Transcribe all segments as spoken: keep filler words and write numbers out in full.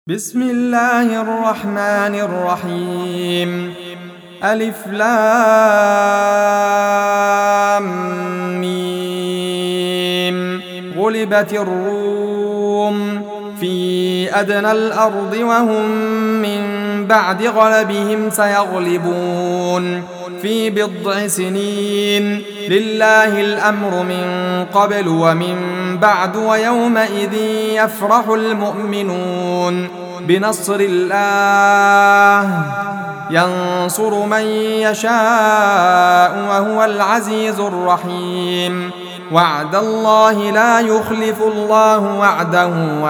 بسم الله الرحمن الرحيم. ألف لام ميم. غلبت الروم في أدنى الأرض وهم من بعد غلبهم سيغلبون في بضع سنين. لله الأمر من قبل ومن بعد ويومئذ يفرح المؤمنون بنصر الله ينصر من يشاء وهو العزيز الرحيم. وعد الله لا يخلف الله وعده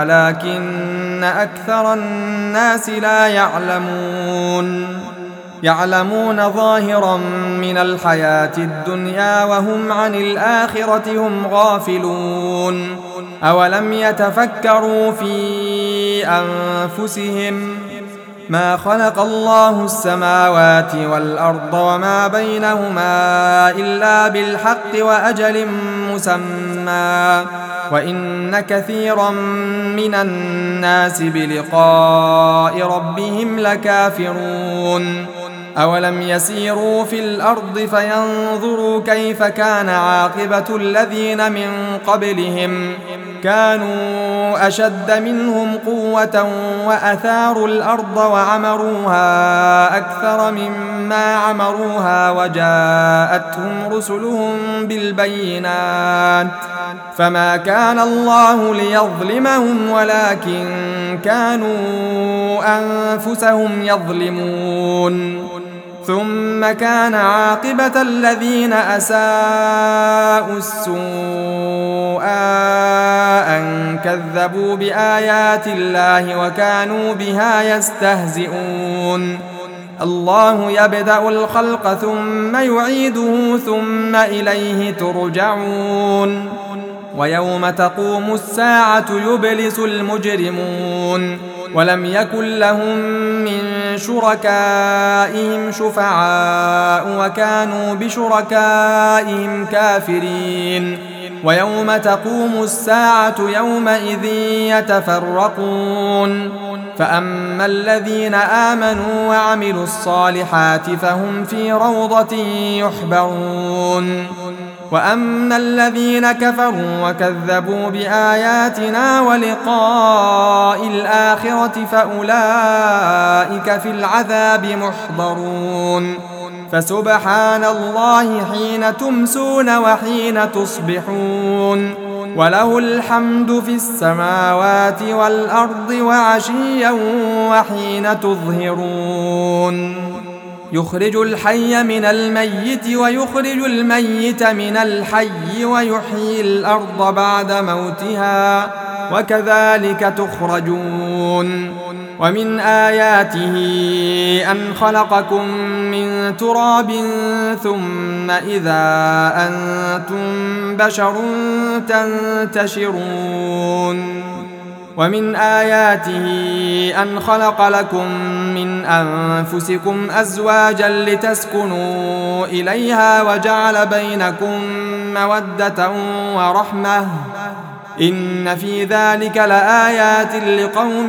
ولكن أكثر الناس لا يعلمون يعلمون ظاهرا من الحياة الدنيا وهم عن الآخرة هم غافلون. أولم يتفكروا في أنفسهم ما خلق الله السماوات والأرض وما بينهما إلا بالحق وأجل مسمى وإن كثيرا من الناس بلقاء ربهم لكافرون. أولم يسيروا في الأرض فينظروا كيف كان عاقبة الذين من قبلهم كانوا أشد منهم قوة وأثاروا الأرض وعمروها أكثر مما عمروها وجاءتهم رسلهم بالبينات فما كان الله ليظلمهم ولكن كانوا أنفسهم يظلمون. ثم كان عاقبة الذين أساءوا السوء أن كذبوا بآيات الله وكانوا بها يستهزئون. الله يبدأ الخلق ثم يعيده ثم إليه ترجعون. ويوم تقوم الساعة يبلس المجرمون ولم يكن لهم من شركائهم شفعاء وكانوا بشركائهم كافرين. ويوم تقوم الساعة يومئذ يتفرقون فأما الذين آمنوا وعملوا الصالحات فهم في روضة يحبرون وأما الذين كفروا وكذبوا بآياتنا ولقاء الآخرة فأولئك في العذاب محضرون. فسبحان الله حين تمسون وحين تصبحون وله الحمد في السماوات والأرض وعشيا وحين تظهرون. يخرج الحي من الميت ويخرج الميت من الحي ويحيي الأرض بعد موتها وكذلك تخرجون. ومن آياته أن خلقكم من تراب ثم إذا أنتم بشر تنتشرون. ومن آياته أن خلق لكم من أنفسكم أزواجا لتسكنوا إليها وجعل بينكم مودة ورحمة إن في ذلك لآيات لقوم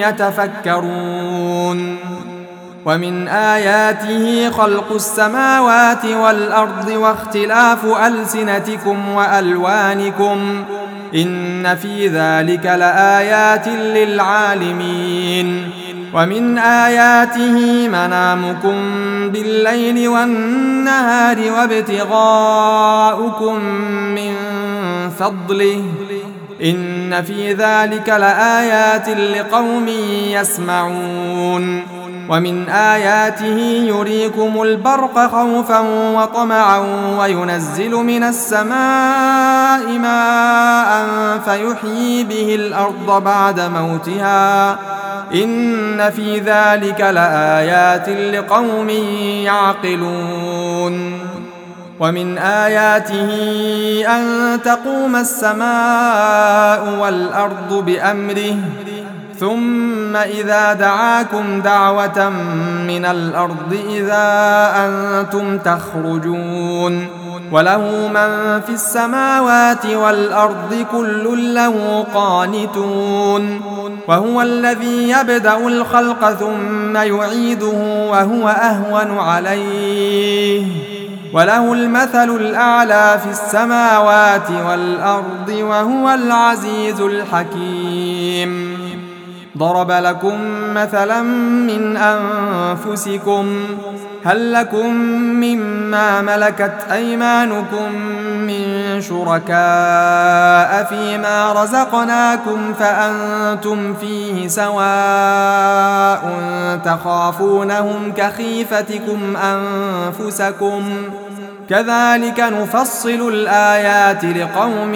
يتفكرون. ومن آياته خلق السماوات والأرض واختلاف ألسنتكم وألوانكم إن في ذلك لآيات للعالمين. ومن آياته منامكم بالليل والنهار وابتغاؤكم من فضله إن في ذلك لآيات لقوم يسمعون. ومن آياته يريكم البرق خوفا وطمعا وينزل من السماء ماء فيحيي به الأرض بعد موتها إن في ذلك لآيات لقوم يعقلون. ومن آياته أن تقوم السماء والأرض بأمره ثم إذا دعاكم دعوة من الأرض إذا أنتم تخرجون وله من في السماوات والأرض كل له قانتون وهو الذي يبدأ الخلق ثم يعيده وهو أهون عليه وله المثل الأعلى في السماوات والأرض وهو العزيز الحكيم. ضرب لكم مثلا من أنفسكم هل لكم مما ملكت أيمانكم من شركاء فيما رزقناكم فأنتم فيه سواء تخافونهم كخيفتكم أنفسكم كذلك نفصل الآيات لقوم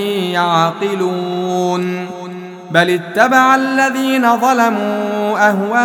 يعقلون. بل اتبع الذين ظلموا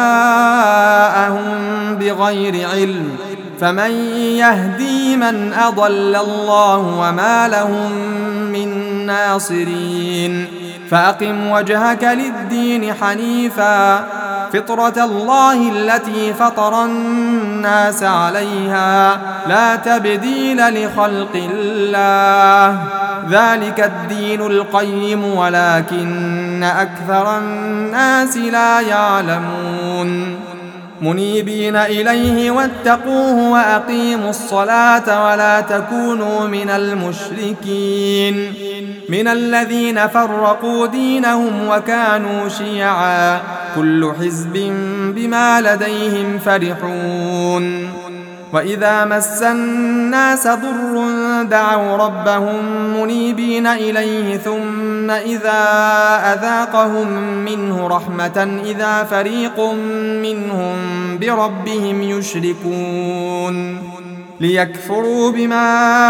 أهواءهم بغير علم فمن يهدي من أضل الله وما لهم من ناصرين. فأقم وجهك للدين حنيفا فطرة الله التي فطر الناس عليها لا تبديل لخلق الله ذلك الدين القيم ولكن أكثر الناس لا يعلمون. منيبين إليه واتقوه وأقيموا الصلاة ولا تكونوا من المشركين من الذين فرقوا دينهم وكانوا شيعا كل حزب بما لديهم فرحون. وإذا مس الناس ضر دعوا ربهم منيبين إليه ثم إذا أذاقهم منه رحمة إذا فريق منهم بربهم يشركون. ليكفروا بما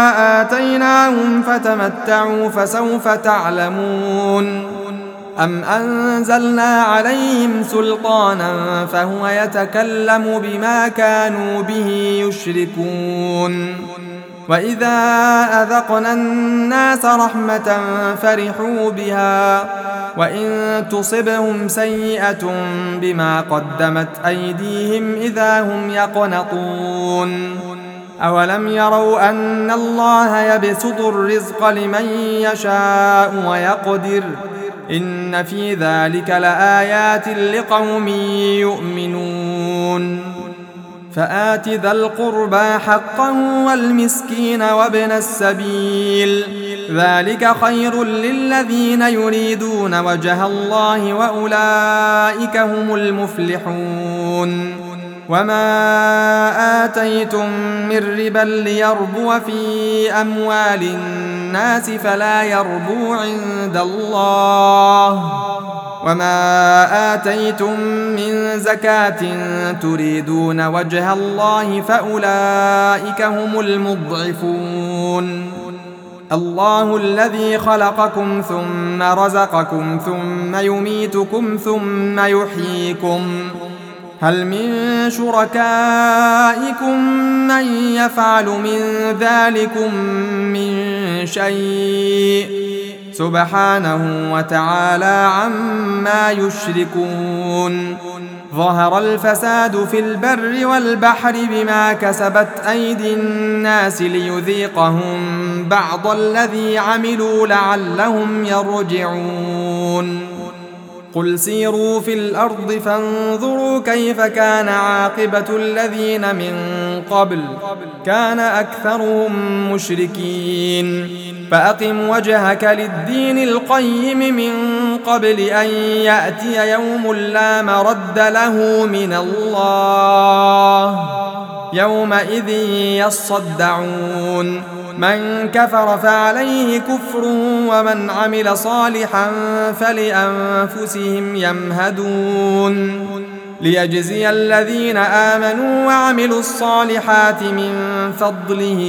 آتيناهم فتمتعوا فسوف تعلمون. أم أنزلنا عليهم سلطانا فهو يتكلم بما كانوا به يشركون. وإذا أذقنا الناس رحمة فرحوا بها وإن تصبهم سيئة بما قدمت أيديهم إذا هم يقنطون. أولم يروا أن الله يبسط الرزق لمن يشاء ويقدر إن في ذلك لآيات لقوم يؤمنون. فآت ذا القربى حقه والمسكين وابن السبيل ذلك خير للذين يريدون وجه الله وأولئك هم المفلحون. وما آتيتم من ربا ليربو في أموال الناس فلا يربو عند الله وما آتيتم من زكاة تريدون وجه الله فأولئك هم المضعفون. الله الذي خلقكم ثم رزقكم ثم يميتكم ثم يحييكم هل من شركائكم من يفعل من ذلكم من شيء سبحانه وتعالى عما يشركون. ظهر الفساد في البر والبحر بما كسبت أيدي الناس ليذيقهم بعض الذي عملوا لعلهم يرجعون. قل سيروا في الأرض فانظروا كيف كان عاقبة الذين من قبل كان أكثرهم مشركين. فأقم وجهك للدين القيم من قبل أن يأتي يوم لا مرد له من الله يومئذ يصدعون. من كفر فعليه كفر ومن عمل صالحا فلأنفسهم يمهدون. ليجزي الذين آمنوا وعملوا الصالحات من فضله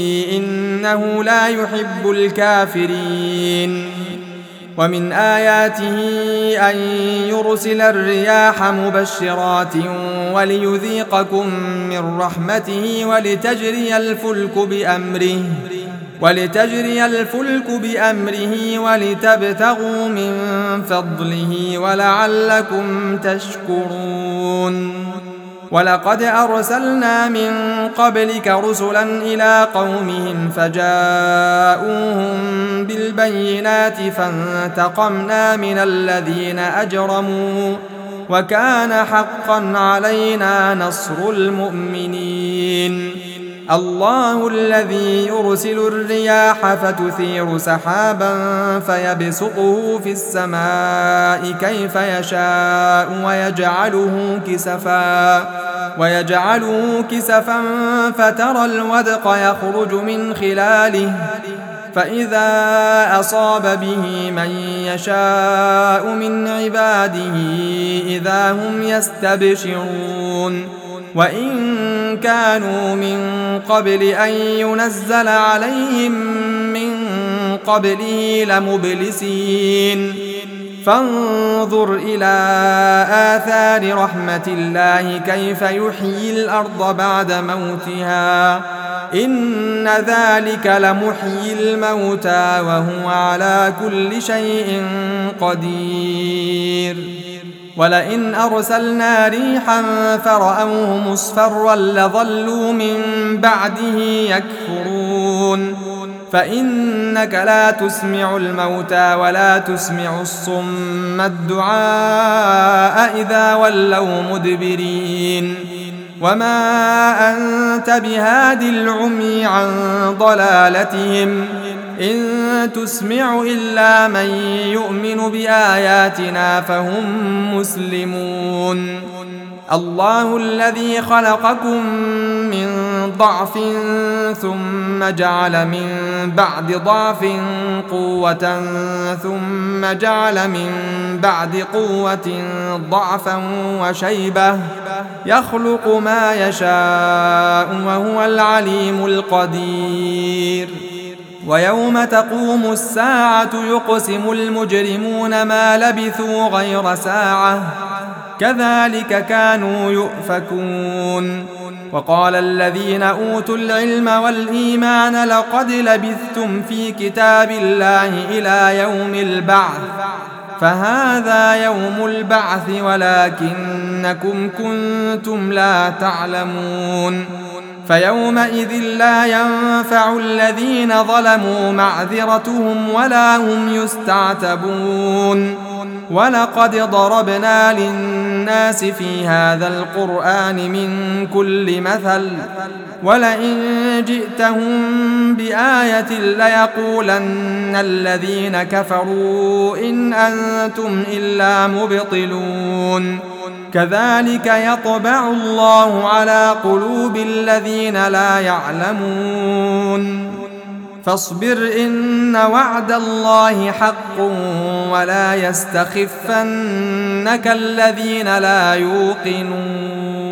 إنه لا يحب الكافرين. ومن آياته أن يرسل الرياح مبشرات وليذيقكم من رحمته ولتجري الفلك بأمره ولتجري الفلك بأمره ولتبتغوا من فضله ولعلكم تشكرون. ولقد أرسلنا من قبلك رسلا إلى قومهم فجاءوهم بالبينات فانتقمنا من الذين أجرموا وكان حقا علينا نصر المؤمنين. الله الذي يرسل الرياح فتثير سحابا فيبسطه في السماء كيف يشاء ويجعله كسفا ويجعله كسفا فترى الودق يخرج من خلاله فإذا أصاب به من يشاء من عباده إذا هم يستبشرون. وإن كانوا من قبل أن ينزل عليهم من قبله لمبلسين. فانظر إلى آثار رحمة الله كيف يحيي الأرض بعد موتها إن ذلك لمحيي الموتى وهو على كل شيء قدير. ولئن أرسلنا ريحا فرأوه مصفرا لظلوا من بعده يكفرون. فإنك لا تسمع الموتى ولا تسمع الصم الدعاء إذا ولوا مدبرين. وما أنت بهاد العمي عن ضلالتهم إن تسمع إلا من يؤمن بآياتنا فهم مسلمون. الله الذي خلقكم من ضعف ثم جعل من بعد ضعف قوة ثم جعل من بعد قوة ضعفا وشيبة يخلق ما يشاء وهو العليم القدير. ويوم تقوم الساعة يقسم المجرمون ما لبثوا غير ساعة كذلك كانوا يؤفكون. وقال الذين أوتوا العلم والإيمان لقد لبثتم في كتاب الله إلى يوم البعث فهذا يوم البعث ولكنكم كنتم لا تعلمون. فيومئذ لا ينفع الذين ظلموا معذرتهم ولا هم يستعتبون. ولقد ضربنا للناس في هذا القرآن من كل مثل ولئن جئتهم بآية ليقولن الذين كفروا إن أنتم إلا مبطلون. كذلك يطبع الله على قلوب الذين لا يعلمون. فاصبر إن وعد الله حق ولا يستخفنك الذين لا يوقنون.